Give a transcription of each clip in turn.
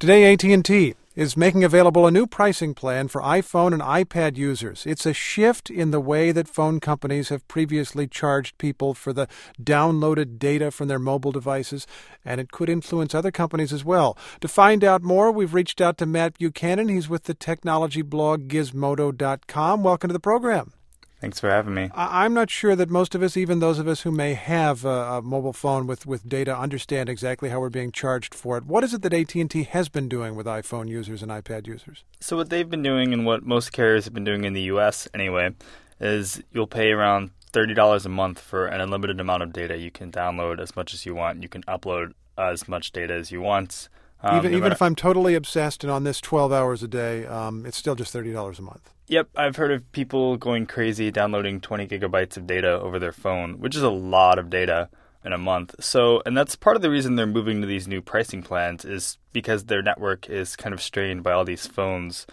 Today, AT&T is making available a new pricing plan for iPhone and iPad users. It's a shift in the way that phone companies have previously charged people for the downloaded data from their mobile devices, and it could influence other companies as well. To find out more, we've reached out to Matt Buchanan. He's with the technology blog Gizmodo.com. Welcome to the program. Thanks for having me. I'm not sure that most of us, even those of us who may have a mobile phone with data, understand exactly how we're being charged for it. What is it that AT&T has been doing with iPhone users and iPad users? So what they've been doing, and what most carriers have been doing in the U.S. anyway, is you'll pay around $30 a month for an unlimited amount of data. You can download as much as you want. You can upload as much data as you want. Even if I'm totally obsessed and on this 12 hours a day, it's still just $30 a month. Yep, I've heard of people going crazy downloading 20 gigabytes of data over their phone, which is a lot of data in a month. And that's part of the reason they're moving to these new pricing plans, is because their network is kind of strained by all these phones.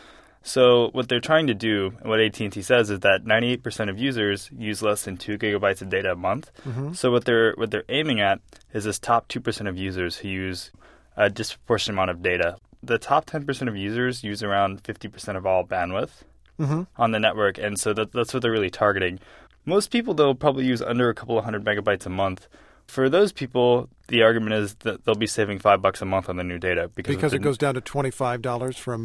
So what they're trying to do, and what AT&T says, is that 98% of users use less than 2 gigabytes of data a month. Mm-hmm. So what they're aiming at is this top 2% of users who use a disproportionate amount of data. The top 10% of users use around 50% of all bandwidth on the network, and so that's what they're really targeting. Most people, though, probably use under a couple of hundred megabytes a month. For those people, the argument is that they'll be saving $5 a month on the new data. Because it goes down to $25 from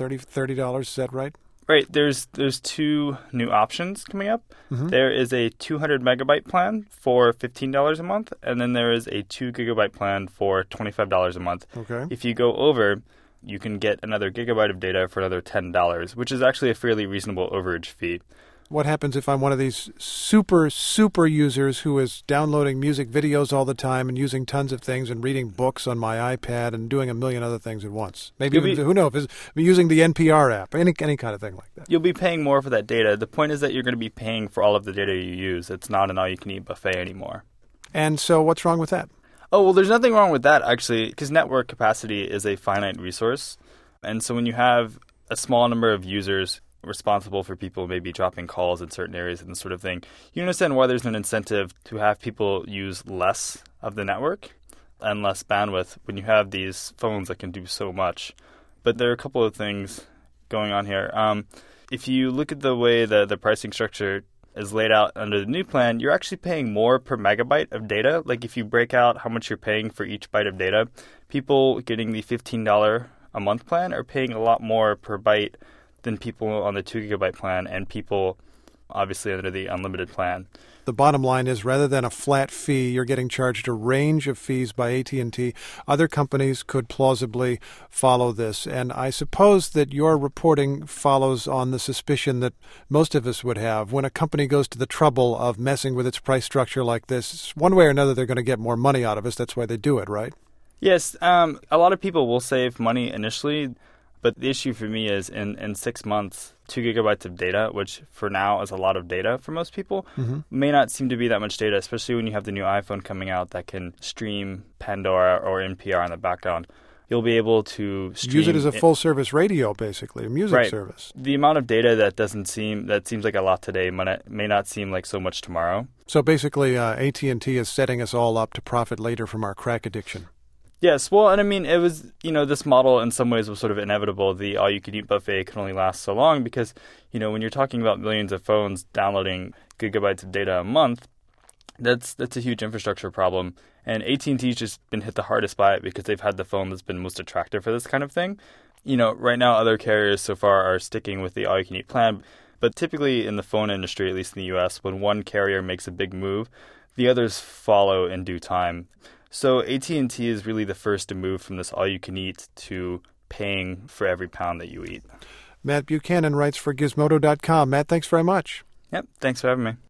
$30, is that right? Right. There's two new options coming up. Mm-hmm. There is a 200 megabyte plan for $15 a month, and then there is a 2 gigabyte plan for $25 a month. Okay. If you go over, you can get another gigabyte of data for another $10, which is actually a fairly reasonable overage fee. What happens if I'm one of these super users who is downloading music videos all the time and using tons of things and reading books on my iPad and doing a million other things at once? Maybe who knows? Using the NPR app, any kind of thing like that. You'll be paying more for that data. The point is that you're going to be paying for all of the data you use. It's not an all-you-can-eat buffet anymore. And so what's wrong with that? Oh, well, there's nothing wrong with that, actually, because network capacity is a finite resource. And so when you have a small number of users responsible for people maybe dropping calls in certain areas and this sort of thing, you understand why there's an incentive to have people use less of the network and less bandwidth when you have these phones that can do so much. But there are a couple of things going on here. If you look at the way the pricing structure is laid out under the new plan, you're actually paying more per megabyte of data. Like if you break out how much you're paying for each byte of data, people getting the $15 a month plan are paying a lot more per byte than people on the 2 gigabyte plan and people obviously under the unlimited plan. The bottom line is, rather than a flat fee, you're getting charged a range of fees by AT&T. Other companies could plausibly follow this. And I suppose that your reporting follows on the suspicion that most of us would have. When a company goes to the trouble of messing with its price structure like this, one way or another, they're going to get more money out of us. That's why they do it, right? Yes. A lot of people will save money initially. But the issue for me is in 6 months, 2 gigabytes of data, which for now is a lot of data for most people, may not seem to be that much data, especially when you have the new iPhone coming out that can stream Pandora or NPR in the background. You'll be able to stream. Use it as a full-service radio, basically, a music service. The amount of data that seems like a lot today may not seem like so much tomorrow. So basically, AT&T is setting us all up to profit later from our crack addiction. Yes, well, and I mean, it was, this model in some ways was sort of inevitable. The all-you-can-eat buffet can only last so long because, when you're talking about millions of phones downloading gigabytes of data a month, that's a huge infrastructure problem. And AT&T's just been hit the hardest by it because they've had the phone that's been most attractive for this kind of thing. Right now, other carriers so far are sticking with the all-you-can-eat plan. But typically in the phone industry, at least in the U.S., when one carrier makes a big move, the others follow in due time. So AT&T is really the first to move from this all-you-can-eat to paying for every pound that you eat. Matt Buchanan writes for Gizmodo.com. Matt, thanks very much. Yep, thanks for having me.